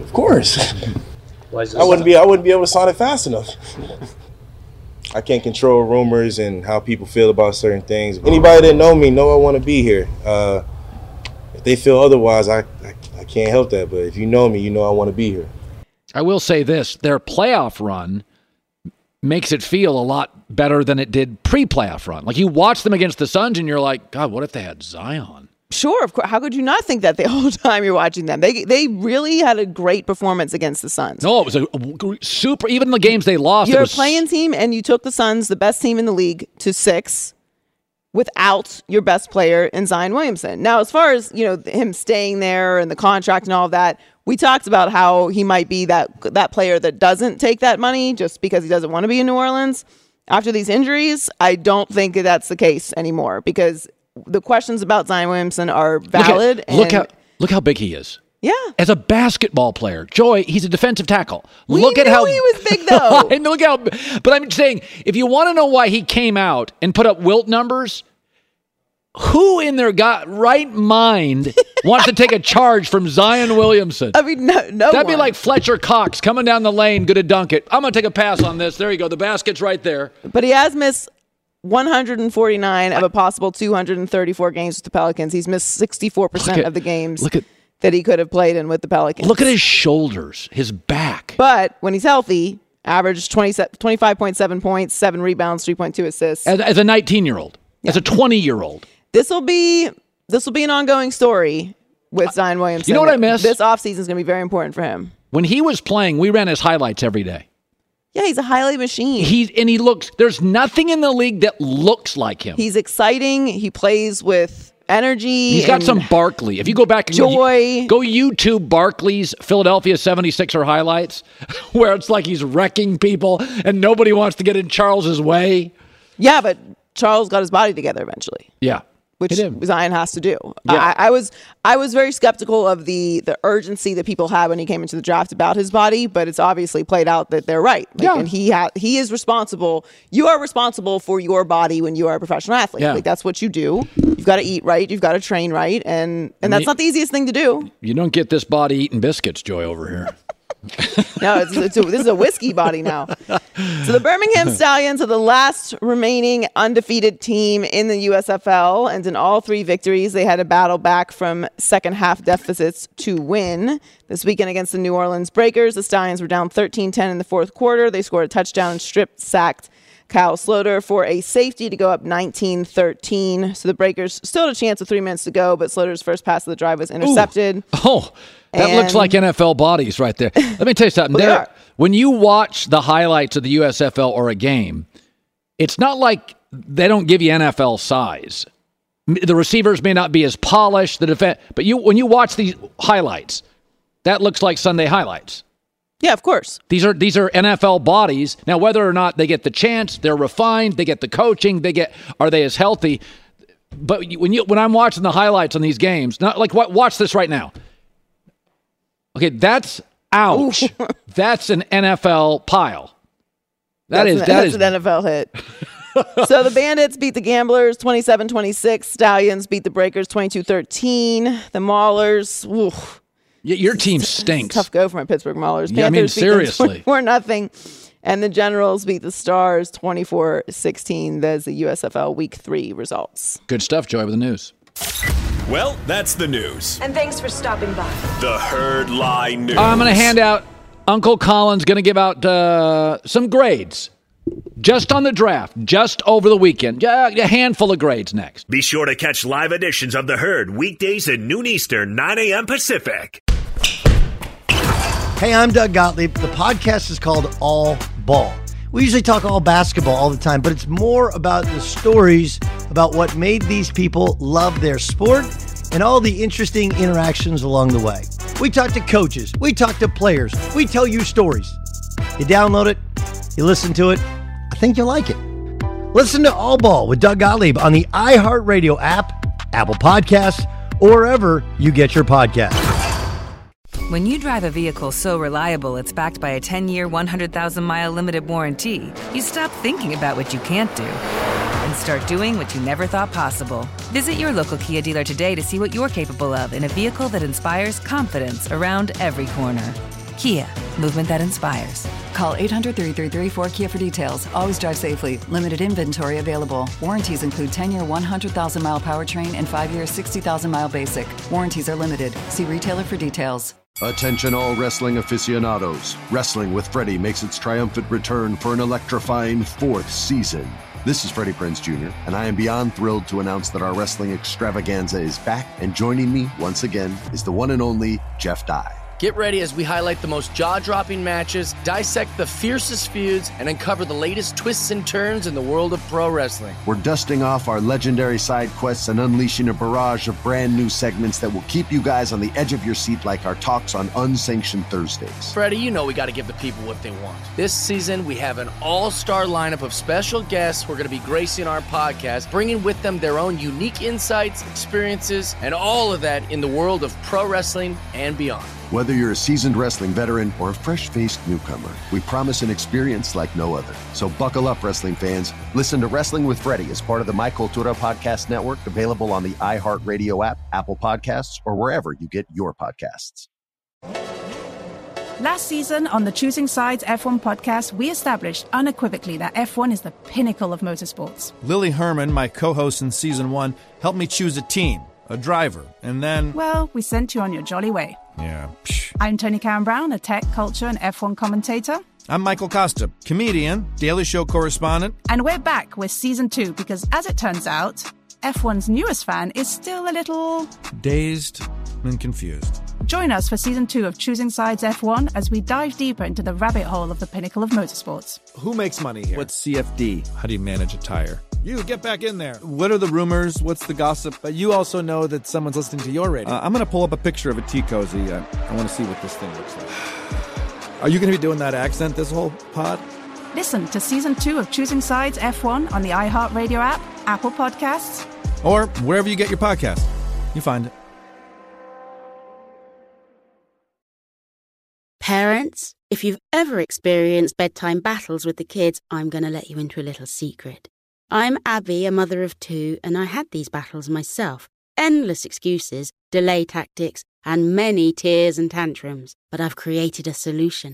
I wouldn't be able to sign it fast enough. I can't control rumors and how people feel about certain things. Anybody that know me know I want to be here. If they feel otherwise, I can't help that. But if you know me, you know I want to be here. I will say this, their playoff run makes it feel a lot better than it did pre-playoff run. Like, you watch them against the Suns and you're like, God, what if they had Zion? Sure, of course. How could you not think that the whole time you're watching them? They really had a great performance against the Suns. No, it was a super. Even the games they lost, you're a playing team, and you took the Suns, the best team in the league, to 6 without your best player in Zion Williamson. Now, as far as him staying there and the contract and all of that, we talked about how he might be that player that doesn't take that money just because he doesn't want to be in New Orleans. After these injuries, I don't think that's the case anymore because the questions about Zion Williamson are valid. Look how big he is. Yeah. As a basketball player, Joy, he's a defensive tackle. Look at how he was big, though. But I'm saying, if you want to know why he came out and put up Wilt numbers, who in their right mind wants to take a charge from Zion Williamson? I mean, no That'd be like Fletcher Cox coming down the lane, going to dunk it. I'm going to take a pass on this. There you go. The basket's right there. But he has missed 149 of a possible 234 games with the Pelicans. He's missed 64% of the games that he could have played in with the Pelicans. Look at his shoulders, his back. But when he's healthy, averaged 25.7 points, 7 rebounds, 3.2 assists. As a 19-year-old, as a 20-year-old. This will be an ongoing story with Zion Williamson. You know what I miss? This offseason is going to be very important for him. When he was playing, we ran his highlights every day. Yeah, he's a highlight machine. He looks. There's nothing in the league that looks like him. He's exciting. He plays with energy. He's got some Barkley. If you go back and joy, go YouTube Barkley's Philadelphia 76er highlights, where it's like he's wrecking people and nobody wants to get in Charles's way. Yeah, but Charles got his body together eventually. Yeah. Which Zion has to do. Yeah. I was very skeptical of the urgency that people had when he came into the draft about his body, but it's obviously played out that they're right. And he is responsible. You are responsible for your body when you are a professional athlete. Yeah. That's what you do. You've got to eat right. You've got to train right, and that's not the easiest thing to do. You don't get this body eating biscuits, Joy, over here. No, this is a whiskey body now. So the Birmingham Stallions are the last remaining undefeated team in the USFL, and in all 3 victories, they had to battle back from second half deficits to win. This weekend against the New Orleans Breakers, the Stallions were down 13-10 in the fourth quarter. They scored a touchdown and sacked Kyle Sloter for a safety to go up 19-13. So the Breakers still had a chance with 3 minutes to go, but Sloter's first pass of the drive was intercepted. Ooh. Oh, that looks like NFL bodies right there. Let me tell you something. When you watch the highlights of the USFL or a game, it's not like they don't give you NFL size. The receivers may not be as polished, the defense, but when you watch these highlights, that looks like Sunday highlights. Yeah, of course. These are NFL bodies. Now, whether or not they get the chance, they're refined, they get the coaching, are they as healthy? But when I'm watching the highlights on these games, not like watch this right now. Okay, that's ouch. That's an NFL pile. That's an NFL hit. So the Bandits beat the Gamblers 27-26. Stallions beat the Breakers 22-13. The Maulers, oof. Your team stinks. Tough go for my Pittsburgh Maulers. Yeah, Panthers seriously. 24-0. And the Generals beat the Stars 24-16. That's the USFL Week 3 results. Good stuff, Joy, with the news. Well, that's the news. And thanks for stopping by. The Herd Lie News. I'm going to hand out, Uncle Colin's going to give out some grades. Just on the draft, just over the weekend. A handful of grades next. Be sure to catch live editions of The Herd weekdays at noon Eastern, 9 a.m. Pacific. Hey, I'm Doug Gottlieb. The podcast is called All Ball. We usually talk all basketball all the time, but it's more about the stories about what made these people love their sport and all the interesting interactions along the way. We talk to coaches. We talk to players. We tell you stories. You download it. You listen to it. I think you'll like it. Listen to All Ball with Doug Gottlieb on the iHeartRadio app, Apple Podcasts, or wherever you get your podcasts. When you drive a vehicle so reliable it's backed by a 10-year, 100,000-mile limited warranty, you stop thinking about what you can't do and start doing what you never thought possible. Visit your local Kia dealer today to see what you're capable of in a vehicle that inspires confidence around every corner. Kia, movement that inspires. Call 800-333-4KIA for details. Always drive safely. Limited inventory available. Warranties include 10-year 100,000-mile powertrain and 5-year 60,000-mile basic. Warranties are limited. See retailer for details. Attention all wrestling aficionados. Wrestling with Freddie makes its triumphant return for an electrifying 4th season. This is Freddie Prinze Jr., and I am beyond thrilled to announce that our wrestling extravaganza is back, and joining me once again is the one and only Jeff Dye. Get ready as we highlight the most jaw-dropping matches, dissect the fiercest feuds, and uncover the latest twists and turns in the world of pro wrestling. We're dusting off our legendary side quests and unleashing a barrage of brand new segments that will keep you guys on the edge of your seat like our talks on Unsanctioned Thursdays. Freddie, you know we got to give the people what they want. This season, we have an all-star lineup of special guests who are going to be gracing our podcast, bringing with them their own unique insights, experiences, and all of that in the world of pro wrestling and beyond. Whether you're a seasoned wrestling veteran or a fresh-faced newcomer, we promise an experience like no other. So buckle up, wrestling fans. Listen to Wrestling with Freddie as part of the My Cultura Podcast Network, available on the iHeartRadio app, Apple Podcasts, or wherever you get your podcasts. Last season on the Choosing Sides F1 podcast, we established unequivocally that F1 is the pinnacle of motorsports. Lily Herman, my co-host in Season 1, helped me choose a team, a driver, and then... Well, we sent you on your jolly way. Yeah. I'm Tony Karen Brown, a tech, culture, and F1 commentator. I'm Michael Costa, comedian, Daily Show correspondent. And we're back with Season 2 because, as it turns out, F1's newest fan is still a little... dazed and confused. Join us for Season 2 of Choosing Sides F1 as we dive deeper into the rabbit hole of the pinnacle of motorsports. Who makes money here? What's CFD? How do you manage a tire? You, get back in there. What are the rumors? What's the gossip? But you also know that someone's listening to your radio. I'm going to pull up a picture of a tea cozy. I want to see what this thing looks like. Are you going to be doing that accent this whole pod? Listen to Season 2 of Choosing Sides F1 on the iHeartRadio app, Apple Podcasts, or wherever you get your podcast. You find it. Parents, if you've ever experienced bedtime battles with the kids, I'm going to let you into a little secret. I'm Abby, a mother of 2, and I had these battles myself. Endless excuses, delay tactics, and many tears and tantrums. But I've created a solution.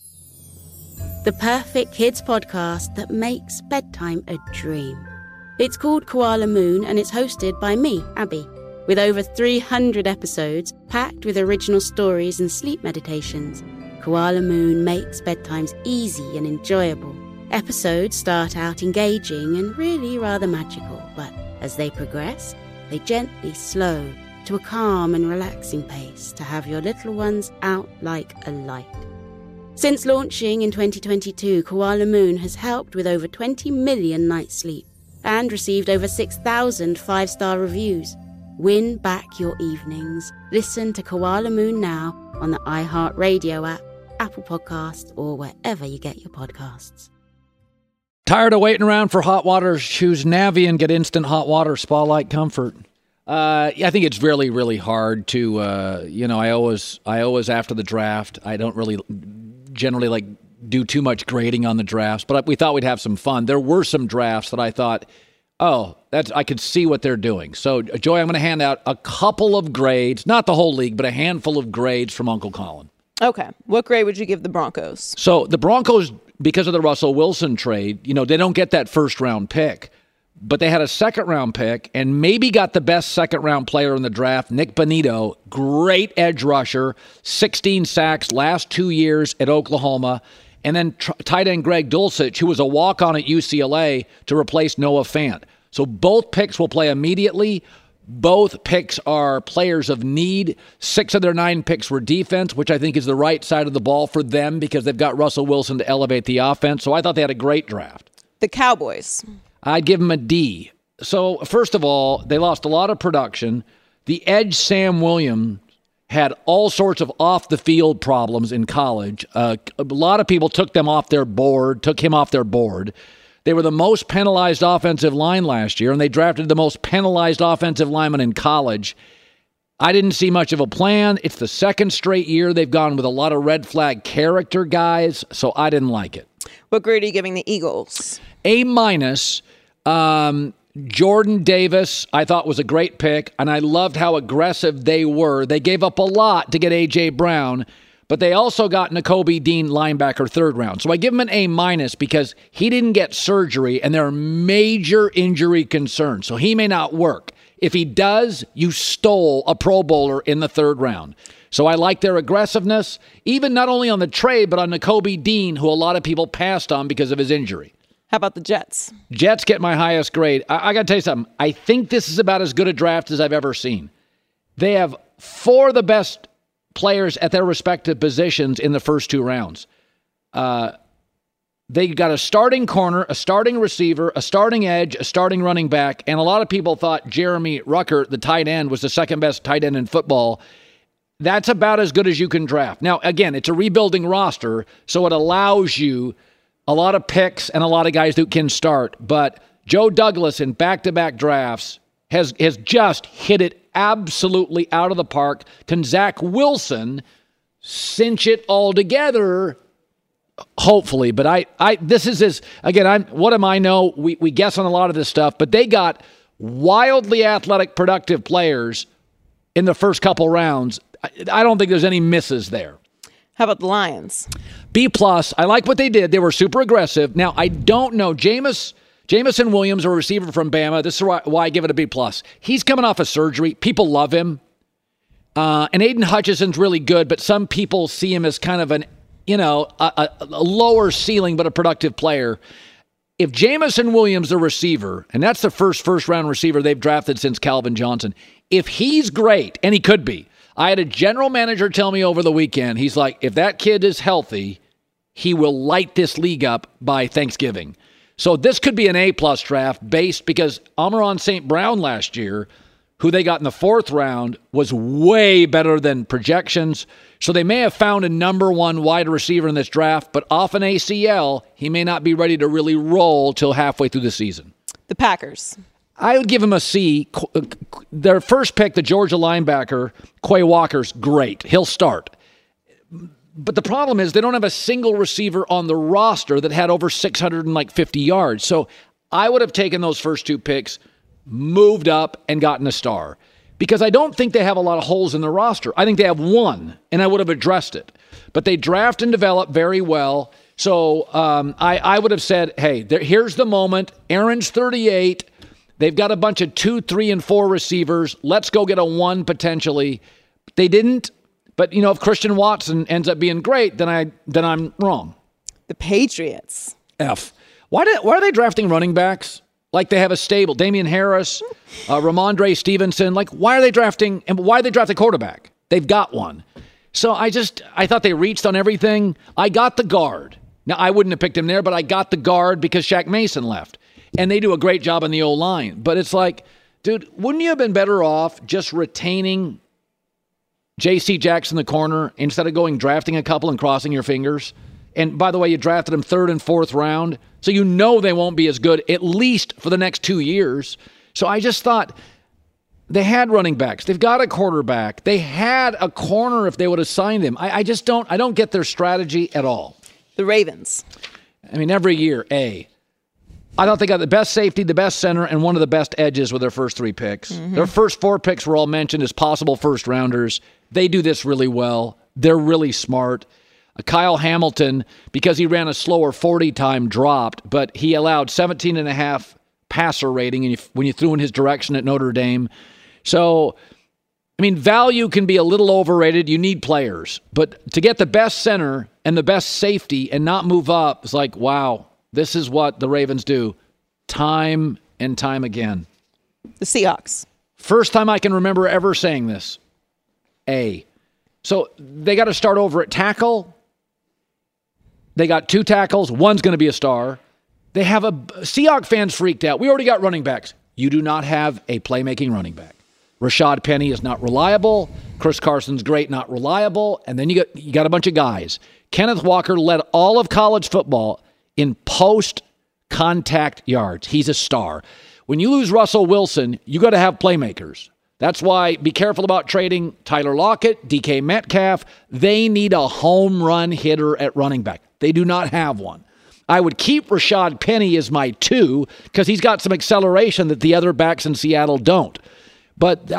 The perfect kids podcast that makes bedtime a dream. It's called Koala Moon, and it's hosted by me, Abby. With over 300 episodes, packed with original stories and sleep meditations, Koala Moon makes bedtimes easy and enjoyable. Episodes start out engaging and really rather magical, but as they progress, they gently slow to a calm and relaxing pace to have your little ones out like a light. Since launching in 2022, Koala Moon has helped with over 20 million nights' sleep and received over 6,000 5-star reviews. Win back your evenings. Listen to Koala Moon now on the iHeartRadio app, Apple Podcasts, or wherever you get your podcasts. Tired of waiting around for hot water? Choose Navien. Get instant hot water, spa-like comfort. I think it's really, really hard to, I always after the draft, I don't really generally do too much grading on the drafts, but we thought we'd have some fun. There were some drafts that I thought, I could see what they're doing. So, Joy, I'm going to hand out a couple of grades, not the whole league, but a handful of grades from Uncle Colin. Okay. What grade would you give the Broncos? So the Broncos, because of the Russell Wilson trade, they don't get that first-round pick. But they had a second-round pick and maybe got the best second-round player in the draft, Nick Bonito, great edge rusher, 16 sacks last 2 years at Oklahoma, and then tight end Greg Dulcich, who was a walk-on at UCLA, to replace Noah Fant. So both picks will play immediately. Both picks are players of need. 6 of their 9 picks were defense, which I think is the right side of the ball for them because they've got Russell Wilson to elevate the offense. So I thought they had a great draft. The Cowboys. I'd give them a D. So, first of all, they lost a lot of production. The edge, Sam Williams, had all sorts of off-the-field problems in college. A lot of people took him off their board. They were the most penalized offensive line last year, and they drafted the most penalized offensive lineman in college. I didn't see much of a plan. It's the second straight year they've gone with a lot of red flag character guys, so I didn't like it. What grade are you giving the Eagles? A-. Jordan Davis, I thought, was a great pick, and I loved how aggressive they were. They gave up a lot to get A.J. Brown, but they also got Nakobe Dean, linebacker, third round. So I give him an A- because he didn't get surgery, and there are major injury concerns, so he may not work. If he does, you stole a Pro Bowler in the third round. So I like their aggressiveness, even not only on the trade, but on Nakobe Dean, who a lot of people passed on because of his injury. How about the Jets? Jets get my highest grade. I got to tell you something. I think this is about as good a draft as I've ever seen. They have 4 of the best players at their respective positions in the first 2 rounds. They got a starting corner, a starting receiver, a starting edge, a starting running back, and a lot of people thought Jeremy Rucker, the tight end, was the second best tight end in football. That's about as good as you can draft. Now, again, it's a rebuilding roster, so it allows you a lot of picks and a lot of guys who can start. But Joe Douglas in back-to-back drafts has just hit it absolutely out of the park. Can Zach Wilson cinch it all together? Hopefully, but this is his, again, what am I know? We guess on a lot of this stuff, but they got wildly athletic, productive players in the first couple rounds. I don't think there's any misses there. How about the Lions? B+. I like what they did. They were super aggressive. Now, I don't know. Jameson Williams, a receiver from Bama. This is why I give it a B+. He's coming off of surgery. People love him. And Aiden Hutchinson's really good, but some people see him as kind of a lower ceiling but a productive player. If Jameson Williams, the receiver, and that's the first-round receiver they've drafted since Calvin Johnson, if he's great, and he could be, I had a general manager tell me over the weekend, he's like, if that kid is healthy, he will light this league up by Thanksgiving. So this could be an A+ draft based because Amon-Ra St. Brown last year, who they got in the 4th round, was way better than projections. So they may have found a number 1 wide receiver in this draft, but off an ACL, he may not be ready to really roll till halfway through the season. The Packers. I would give him a C. Their first pick, the Georgia linebacker, Quay Walker's great. He'll start. But the problem is they don't have a single receiver on the roster that had over 650 yards. So I would have taken those first 2 picks, moved up, and gotten a star. Because I don't think they have a lot of holes in the roster. I think they have 1, and I would have addressed it. But they draft and develop very well. So I would have said, hey, here's the moment. Aaron's 38. They've got a bunch of 2, 3, and 4 receivers. Let's go get a 1 potentially. They didn't. But, if Christian Watson ends up being great, then I'm wrong. The Patriots. F. Why are they drafting running backs? Like they have a stable. Damian Harris, Ramondre Stevenson. Like, why are they drafting quarterback? They've got one. So I thought they reached on everything. I got the guard. Now, I wouldn't have picked him there, but I got the guard because Shaq Mason left. And they do a great job on the O-line. But it's like, dude, wouldn't you have been better off just retaining J.C. Jackson, the corner, instead of drafting a couple and crossing your fingers? And by the way, you drafted them 3rd and 4th round. So they won't be as good, at least for the next 2 years. So I just thought they had running backs. They've got a quarterback. They had a corner if they would have signed him. I don't get their strategy at all. The Ravens. Every year, A. I thought they got the best safety, the best center, and one of the best edges with their first 3 picks. Mm-hmm. Their first 4 picks were all mentioned as possible first-rounders. They do this really well. They're really smart. Kyle Hamilton, because he ran a slower 40 time, dropped, but he allowed 17.5 passer rating when you threw in his direction at Notre Dame. So, value can be a little overrated. You need players. But to get the best center and the best safety and not move up is like, wow, this is what the Ravens do time and time again. The Seahawks. First time I can remember ever saying this. A. So they got to start over at tackle. They got 2 tackles. One's going to be a star. They have Seahawks fans freaked out. We already got running backs. You do not have a playmaking running back. Rashad Penny is not reliable. Chris Carson's great, not reliable. And then you got a bunch of guys. Kenneth Walker led all of college football in post-contact yards. He's a star. When you lose Russell Wilson, you got to have playmakers. That's why be careful about trading Tyler Lockett, DK Metcalf. They need a home run hitter at running back. They do not have one. I would keep Rashad Penny as my 2 because he's got some acceleration that the other backs in Seattle don't. But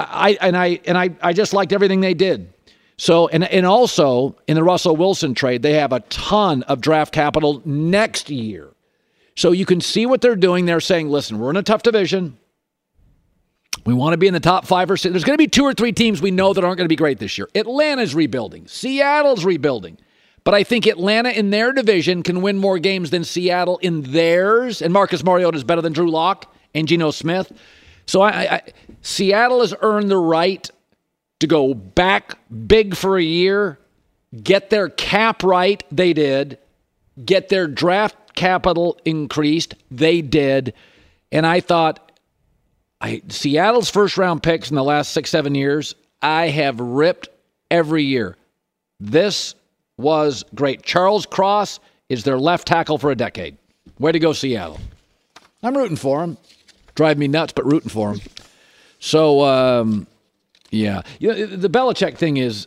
I just liked everything they did. So and also in the Russell Wilson trade, they have a ton of draft capital next year. So you can see what they're doing. They're saying, listen, we're in a tough division. We want to be in the top 5 or 6. There's going to be 2 or 3 teams we know that aren't going to be great this year. Atlanta's rebuilding. Seattle's rebuilding. But I think Atlanta in their division can win more games than Seattle in theirs. And Marcus Mariota is better than Drew Lock and Geno Smith. So Seattle has earned the right to go back big for a year, get their cap right. They did. Get their draft capital increased. They did. And I thought, Seattle's first-round picks in the last 6-7 years, I have ripped every year. This was great. Charles Cross is their left tackle for a decade. Way to go, Seattle. I'm rooting for him. Drive me nuts, but rooting for him. So, yeah. The Belichick thing is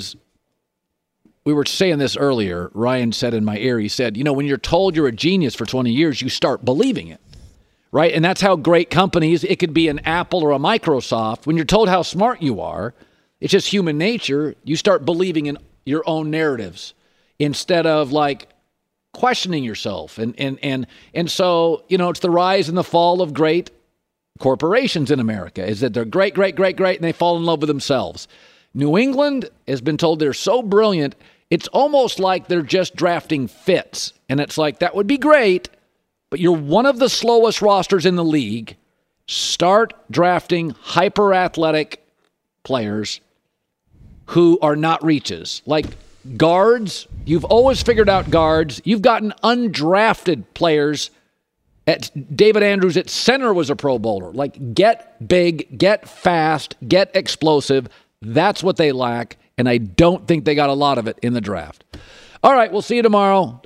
we were saying this earlier. Ryan said in my ear, he said, when you're told you're a genius for 20 years, you start believing it, right? And that's how great companies, it could be an Apple or a Microsoft. When you're told how smart you are, it's just human nature. You start believing in your own narratives instead of questioning yourself. And so, it's the rise and the fall of great corporations in America, is that they're great, and they fall in love with themselves. New England has been told they're so brilliant, it's almost like they're just drafting fits. And it's like, that would be great, but you're one of the slowest rosters in the league. Start drafting hyper-athletic players who are not reaches. Like guards, you've always figured out guards. You've gotten undrafted players. David Andrews at center was a Pro Bowler. Get big, get fast, get explosive. That's what they lack, and I don't think they got a lot of it in the draft. All right, we'll see you tomorrow.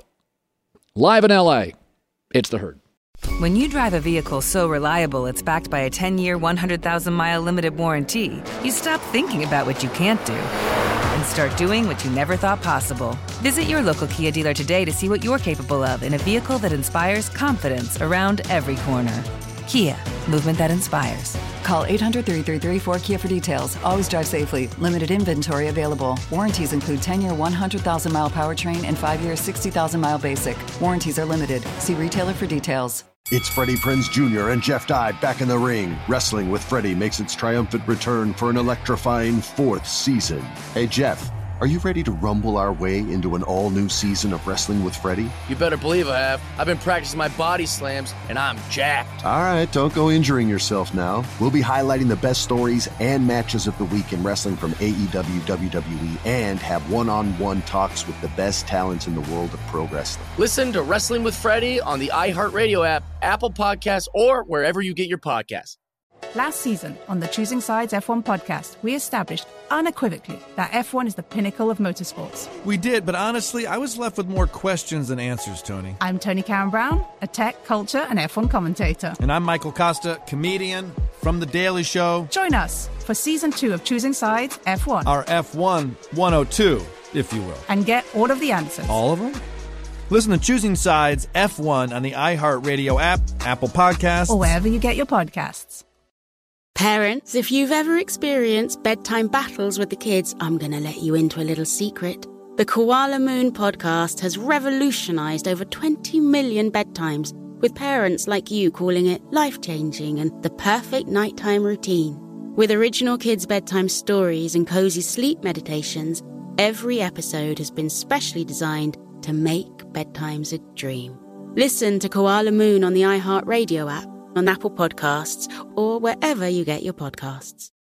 Live in L.A., it's The Herd. When you drive a vehicle so reliable it's backed by a 10-year, 100,000-mile limited warranty, you stop thinking about what you can't do and start doing what you never thought possible. Visit your local Kia dealer today to see what you're capable of in a vehicle that inspires confidence around every corner. Kia, movement that inspires. Call 800-333-4KIA for details. Always drive safely. Limited inventory available. Warranties include 10-year 100,000-mile powertrain and 5-year 60,000-mile basic. Warranties are limited. See retailer for details. It's Freddie Prinze Jr. and Jeff Dye back in the ring. Wrestling with Freddie makes its triumphant return for an electrifying 4th season. Hey, Jeff, are you ready to rumble our way into an all-new season of Wrestling with Freddie? You better believe I have. I've been practicing my body slams, and I'm jacked. All right, don't go injuring yourself now. We'll be highlighting the best stories and matches of the week in wrestling from AEW, WWE, and have one-on-one talks with the best talents in the world of pro wrestling. Listen to Wrestling with Freddie on the iHeartRadio app, Apple Podcasts, or wherever you get your podcasts. Last season on the Choosing Sides F1 podcast, we established unequivocally that F1 is the pinnacle of motorsports. We did, but honestly, I was left with more questions than answers, Tony. I'm Tony Karen Brown, a tech, culture, and F1 commentator. And I'm Michael Costa, comedian from The Daily Show. Join us for Season 2 of Choosing Sides F1. Our F1 102, if you will. And get all of the answers. All of them? Listen to Choosing Sides F1 on the iHeartRadio app, Apple Podcasts, or wherever you get your podcasts. Parents, if you've ever experienced bedtime battles with the kids, I'm going to let you into a little secret. The Koala Moon podcast has revolutionized over 20 million bedtimes, with parents like you calling it life-changing and the perfect nighttime routine. With original kids' bedtime stories and cozy sleep meditations, every episode has been specially designed to make bedtimes a dream. Listen to Koala Moon on the iHeartRadio app, on Apple Podcasts, or wherever you get your podcasts.